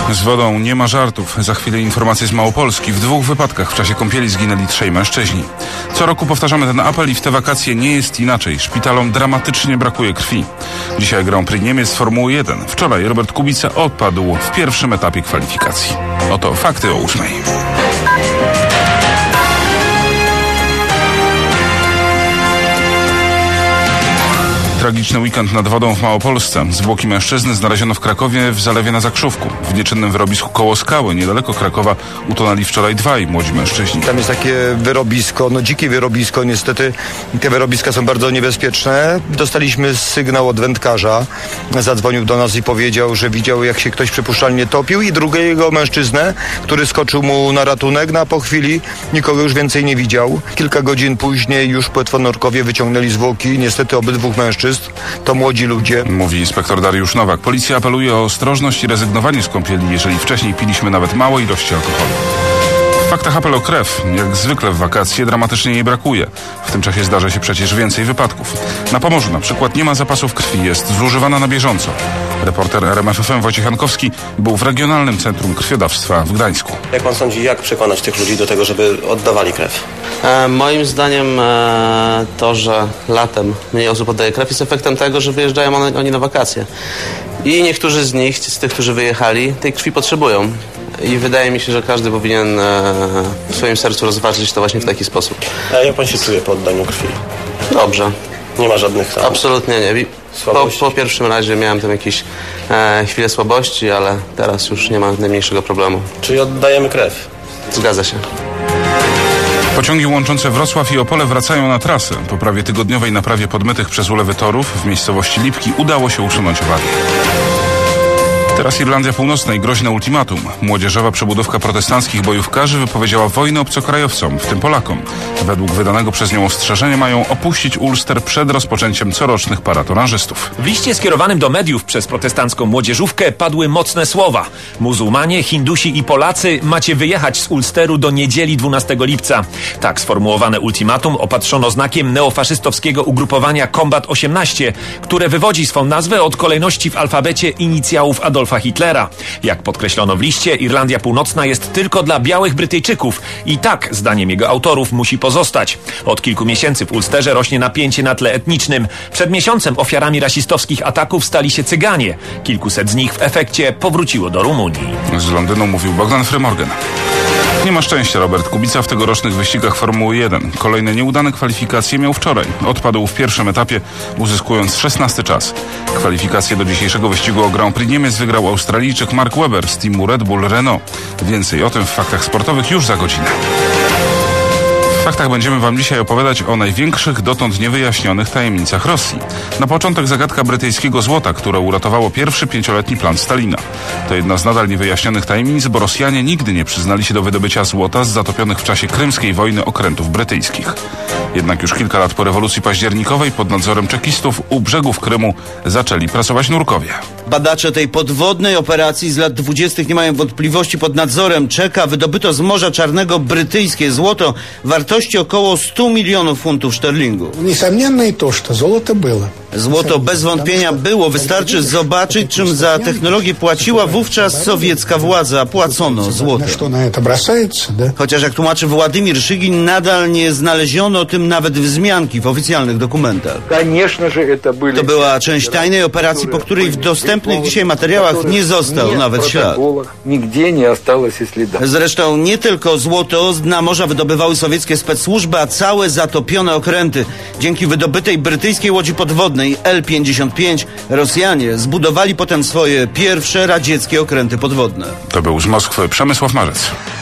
Z wodą nie ma żartów. Za chwilę informacje z Małopolski. W 2 wypadkach w czasie kąpieli zginęli 3 mężczyźni. Co roku powtarzamy ten apel i w te wakacje nie jest inaczej. Szpitalom dramatycznie brakuje krwi. Dzisiaj Grand Prix Niemiec z Formuły 1. Wczoraj Robert Kubica odpadł w pierwszym etapie kwalifikacji. Oto fakty o 8. Tragiczny weekend nad wodą w Małopolsce. Zwłoki mężczyzny znaleziono w Krakowie w zalewie na Zakrzówku. W nieczynnym wyrobisku koło Skały, niedaleko Krakowa, utonęli wczoraj 2 młodzi mężczyźni. Tam jest takie wyrobisko, dzikie wyrobisko, niestety te wyrobiska są bardzo niebezpieczne. Dostaliśmy sygnał od wędkarza, zadzwonił do nas i powiedział, że widział, jak się ktoś przypuszczalnie topił, i drugiego mężczyznę, który skoczył mu na ratunek, a po chwili nikogo już więcej nie widział. Kilka godzin później już płetwonurkowie wyciągnęli zwłoki, niestety obydwu mężczyzn. To młodzi ludzie. Mówi inspektor Dariusz Nowak. Policja apeluje o ostrożność i rezygnowanie z kąpieli, jeżeli wcześniej piliśmy nawet małe ilości alkoholu. W faktach apel o krew. Jak zwykle w wakacje dramatycznie jej brakuje. W tym czasie zdarza się przecież więcej wypadków. Na Pomorzu na przykład nie ma zapasów krwi, jest zużywana na bieżąco. Reporter RMF FM Wojciech Jankowski był w Regionalnym Centrum Krwiodawstwa w Gdańsku. Jak pan sądzi, jak przekonać tych ludzi do tego, żeby oddawali krew? Moim zdaniem to, że latem mniej osób oddaje krew, jest efektem tego, że wyjeżdżają oni na wakacje. I niektórzy z nich, z tych, którzy wyjechali, tej krwi potrzebują. I wydaje mi się, że każdy powinien w swoim sercu rozważyć to właśnie w taki sposób. A jak pan się czuje po oddaniu krwi? Dobrze. Nie ma żadnych tam... Absolutnie nie. Po pierwszym razie miałem tam jakieś chwile słabości, ale teraz już nie ma najmniejszego problemu. Czyli oddajemy krew? Zgadza się. Pociągi łączące Wrocław i Opole wracają na trasę. Po prawie tygodniowej naprawie podmytych przez ulewy torów w miejscowości Lipki udało się usunąć awarię. Teraz Irlandia Północna i groźne ultimatum. Młodzieżowa przebudówka protestanckich bojówkarzy wypowiedziała wojnę obcokrajowcom, w tym Polakom. Według wydanego przez nią ostrzeżenia mają opuścić Ulster przed rozpoczęciem corocznych parad oranżystów. W liście skierowanym do mediów przez protestancką młodzieżówkę padły mocne słowa. Muzułmanie, Hindusi i Polacy macie wyjechać z Ulsteru do niedzieli 12 lipca. Tak sformułowane ultimatum opatrzono znakiem neofaszystowskiego ugrupowania Combat 18, które wywodzi swą nazwę od kolejności w alfabecie inicjałów Adolfa Hitlera. Jak podkreślono w liście, Irlandia Północna jest tylko dla białych Brytyjczyków i tak, zdaniem jego autorów, musi pozostać. Od kilku miesięcy w Ulsterze rośnie napięcie na tle etnicznym. Przed miesiącem ofiarami rasistowskich ataków stali się Cyganie. Kilkuset z nich w efekcie powróciło do Rumunii. Z Londynu mówił Bogdan Frymorgan. Nie ma szczęścia Robert Kubica w tegorocznych wyścigach Formuły 1. Kolejne nieudane kwalifikacje miał wczoraj. Odpadł w pierwszym etapie, uzyskując 16 czas. Kwalifikacje do dzisiejszego wyścigu o Grand Prix Niemiec wygrał Australijczyk Mark Webber z teamu Red Bull Renault. Więcej o tym w faktach sportowych już za godzinę. W faktach będziemy wam dzisiaj opowiadać o największych dotąd niewyjaśnionych tajemnicach Rosji. Na początek zagadka brytyjskiego złota, które uratowało pierwszy 5-letni plan Stalina. To jedna z nadal niewyjaśnionych tajemnic, bo Rosjanie nigdy nie przyznali się do wydobycia złota z zatopionych w czasie krymskiej wojny okrętów brytyjskich. Jednak już kilka lat po rewolucji październikowej pod nadzorem czekistów u brzegów Krymu zaczęli pracować nurkowie. Badacze tej podwodnej operacji z lat 20. nie mają wątpliwości. Pod nadzorem Czeka wydobyto z Morza Czarnego brytyjskie złoto wartości około 100 milionów funtów szterlingu. Złoto bez wątpienia było. Wystarczy zobaczyć, czym za technologię płaciła wówczas sowiecka władza. Płacono złotem. Chociaż, jak tłumaczy Władimir Szygin, nadal nie znaleziono o tym nawet wzmianki w oficjalnych dokumentach. To była część tajnej operacji, po której w dostępnych dzisiaj materiałach nie został nawet ślad. Zresztą nie tylko złoto z dna morza wydobywały sowieckie specsłużby, a całe zatopione okręty. Dzięki wydobytej brytyjskiej łodzi podwodnej L-55 Rosjanie zbudowali potem swoje pierwsze radzieckie okręty podwodne. To był z Moskwy Przemysław Marzec.